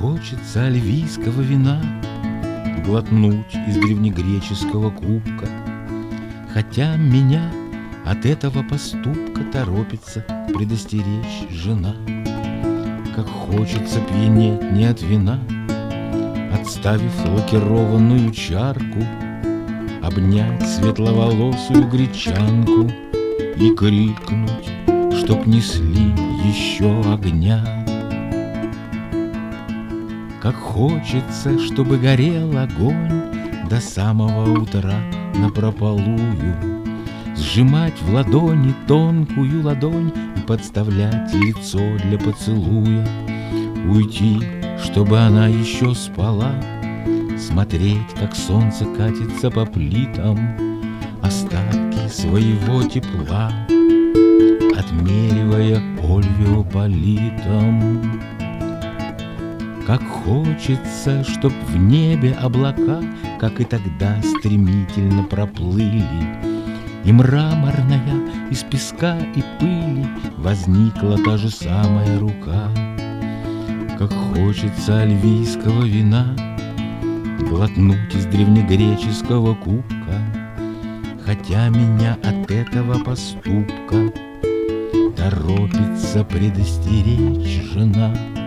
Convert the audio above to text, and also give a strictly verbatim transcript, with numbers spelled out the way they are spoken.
хочется альвийского вина глотнуть из древнегреческого кубка, хотя меня от этого поступка торопится предостеречь жена. Как хочется пьянеть не от вина, отставив лакированную чарку, обнять светловолосую гречанку и крикнуть, чтоб несли еще огня. Как хочется, чтобы горел огонь до самого утра напропалую, сжимать в ладони тонкую ладонь и подставлять лицо для поцелуя, уйти, чтобы она еще спала, смотреть, как солнце катится по плитам, остатки своего тепла отмеривая ольвеополитом. Как хочется, чтоб в небе облака, как и тогда, стремительно проплыли, и мраморная из песка и пыли возникла та же самая рука. Как хочется альвийского вина глотнуть из древнегреческого кубка, хотя меня от этого поступка торопится предостеречь жена.